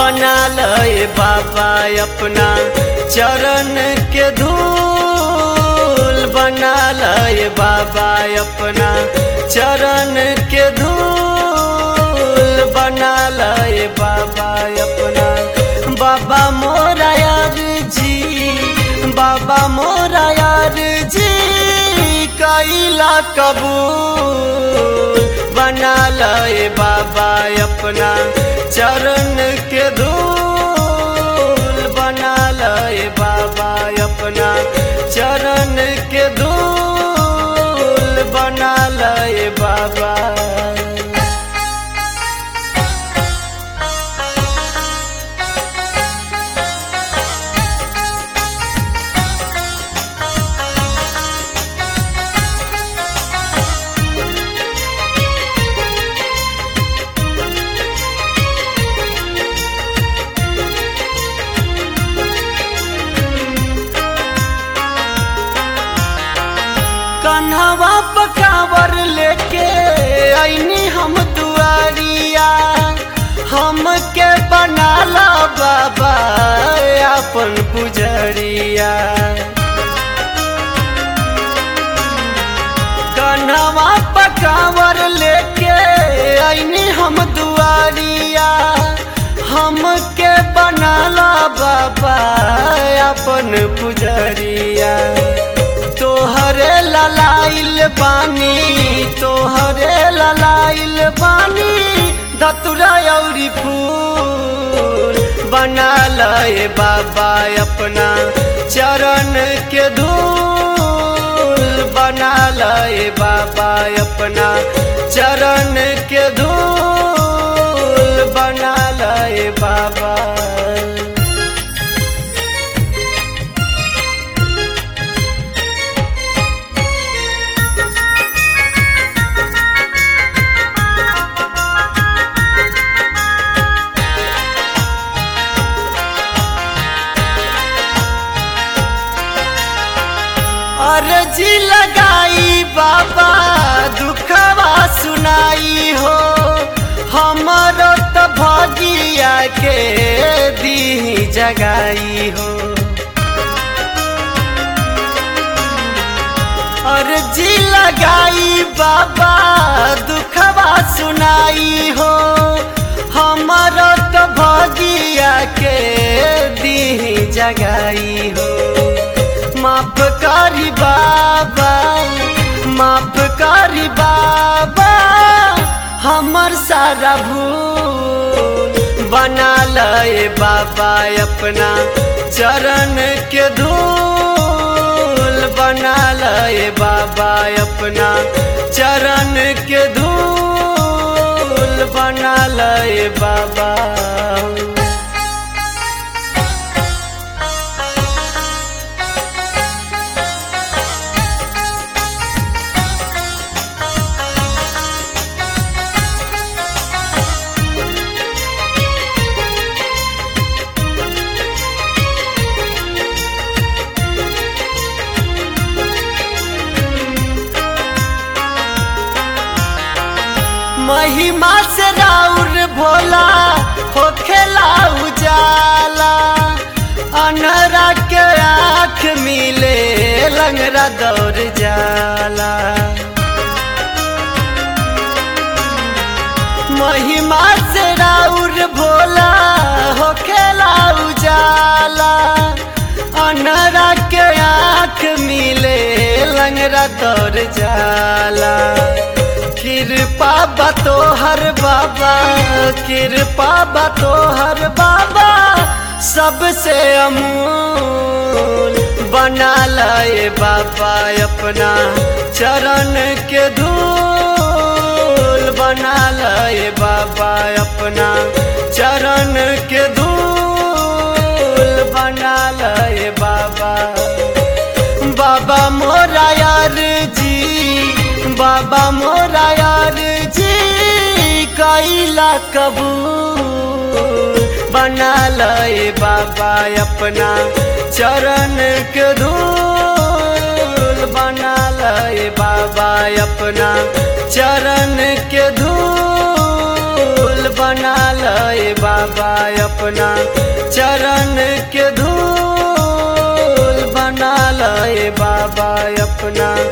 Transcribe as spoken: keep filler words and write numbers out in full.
बना लए बाबा अपना चरण के धूल बना लए बाबा अपना चरण के धूल बना लए बाबा अपना। बाबा मोरा यार जी बाबा मोरा यार जी कैला कबूल बना लए बाबा अपना चरण के धूल बना लए बाबा अपना चरण के धूल बना लए बाबा। कन्हवा पकावर लेके आईनी हम दुआरिया हमके बनाला बाबा अपन पुजरिया। कन्हवा पकावर लेके आईनी हम दुआरिया हमके बनाला बाबा अपन पुजरिया। तोहरे ललाइल बानी तोहरे ललाइल बानी धतुरा औरी फूल बना लए बाबा अपना चरण के धूल बना लए बाबा अपना चरण के धूल बना लए बाबा। अर्जी लगाई बाबा दुखवा सुनाई हो हमरो तो भगिया के दी जगाई हो। अर्जी लगाई बाबा दुखवा सुनाई हो हमरो तो भगिया के दी जगाई हो। माफ करी बाबा माफ करी बाबा हमर सारा भूल बना लए बाबा अपना चरण के धूल बना लए बाबा अपना चरण के धूल बना लए बाबा। महिमा से राउर भोला होखेला उजाला अनहरा के आँख मिले लंगरा दौड़ जाला। महिमा से राउर भोला होखेला उजाला अनहरा के आँख मिले लंगरा दौड़ जाला। कृपा बतो हर बाबा कृपा बतो हर बाबा सबसे अमूल बना लए बाबा अपना चरण के धूल बना लए बाबा अपना चरण के धूल बना लए बाबा। बाबा मोरा यार जी बाबा मोरा यार जी कैला कबूल बना लए बाबा अपना चरण के धूल बना लए बाबा अपना चरण के धूल बना लए बाबा। बाबा अपना चरण के धूल बना लए बाबा अपना।